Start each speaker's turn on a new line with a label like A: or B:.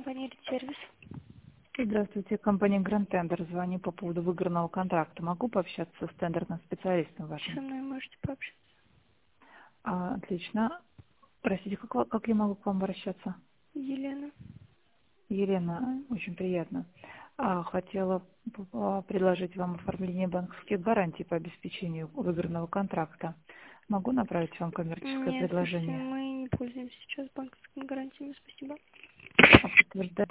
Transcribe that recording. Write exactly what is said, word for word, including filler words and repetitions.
A: компания «Редсервис».
B: Здравствуйте, компания Grand Tender. Звоню по поводу выигранного контракта. Могу пообщаться с тендерным специалистом вашим?
A: Со мной можете пообщаться.
B: А, отлично. Простите, как, ва- как я могу к вам обращаться?
A: Елена.
B: Елена, очень приятно. А, хотела п- а, предложить вам оформление банковских гарантий по обеспечению выигранного контракта. Могу направить вам коммерческое
A: Нет, слушайте,
B: предложение?
A: мы не пользуемся сейчас банковскими гарантиями, спасибо.
B: А подтверждать